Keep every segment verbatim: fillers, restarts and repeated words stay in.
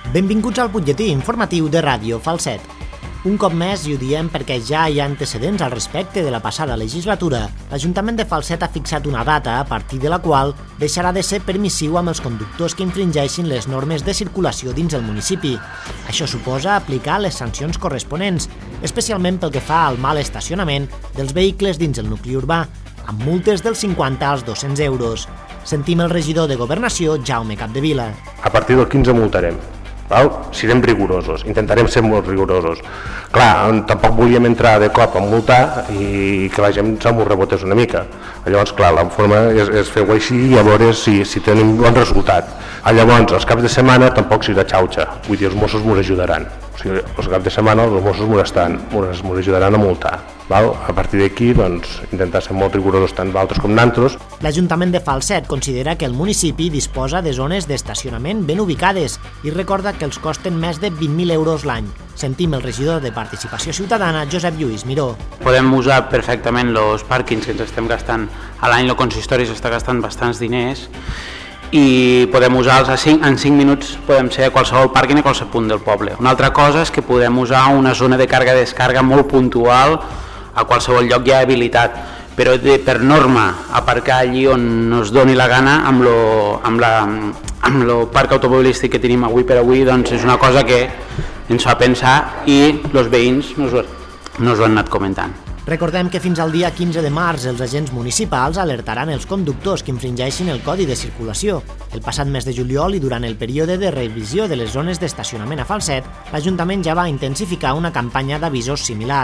Benvinguts al butlletí informatiu de Ràdio Falset. Un cop més, i ho diem perquè ja hi ha antecedents al respecte de la passada legislatura, l'Ajuntament de Falset ha fixat una data a partir de la qual deixarà de ser permissiu amb els conductors que infringeixin les normes de circulació dins el municipi. Això suposa aplicar les sancions corresponents, especialment pel que fa al mal estacionament dels vehicles dins el nucli urbà, amb multes dels cinquanta als dos-cents euros. Sentim el regidor de Governació, Jaume Capdevila. A partir del quinze multarem. Val? Serem rigorosos, intentarem ser molt rigorosos. Clar, tampoc volíem entrar de cop a multar i que la gent se m'ho rebotés una mica. Llavors, clar, la forma és, és fer-ho així i a veure si, si tenim bon resultat. Llavors, els caps de setmana tampoc serà xauxa, vull dir, els Mossos m'ho ajudaran. O sigui, els caps de setmana els Mossos m'ho ajudaran a multar. Val? A partir d'aquí, doncs, intentar ser molt rigorosos tant d'altres com d'altres. L'Ajuntament de Falset considera que el municipi disposa de zones d'estacionament ben ubicades i recorda que els costen més de vint mil euros l'any. Sentim el regidor de Participació Ciutadana, Josep Lluís Miró. Podem usar perfectament els pàrquings que ens estem gastant. A l'any el consistori s'està gastant bastants diners i podem usar-los en cinc minuts, podem ser a qualsevol pàrquing a qualsevol punt del poble. Una altra cosa és que podem usar una zona de càrrega-descàrrega molt puntual a qualsevol lloc hi ha habilitat, però de, per norma aparcar allí on es doni la gana amb lo, amb la, amb lo parc automobilístic que tenim avui per avui, doncs és una cosa que ens fa pensar i els veïns nos, nos ho han anat comentant. Recordem que fins al dia quinze de març els agents municipals alertaran els conductors que infringeixin el Codi de Circulació. El passat mes de juliol i durant el període de revisió de les zones d'estacionament a Falset, l'Ajuntament ja va intensificar una campanya d'avisos similar.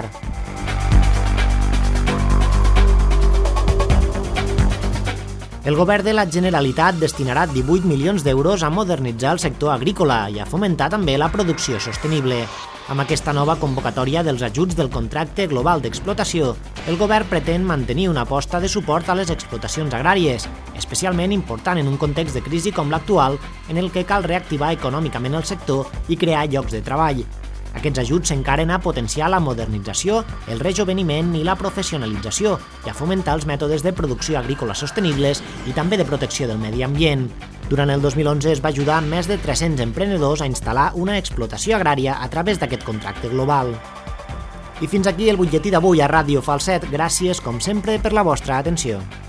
El govern de la Generalitat destinarà divuit milions d'euros a modernitzar el sector agrícola i a fomentar també la producció sostenible. Amb aquesta nova convocatòria dels ajuts del contracte global d'explotació, el govern pretén mantenir una aposta de suport a les explotacions agràries, especialment important en un context de crisi com l'actual, en el que cal reactivar econòmicament el sector i crear llocs de treball. Aquests ajuts s'encaren a potenciar la modernització, el rejoveniment i la professionalització i a fomentar els mètodes de producció agrícola sostenibles i també de protecció del medi ambient. Durant el dos mil onze es va ajudar més de tres-cents emprenedors a instal·lar una explotació agrària a través d'aquest contracte global. I fins aquí el butlletí d'avui a Ràdio Falset. Gràcies, com sempre, per la vostra atenció.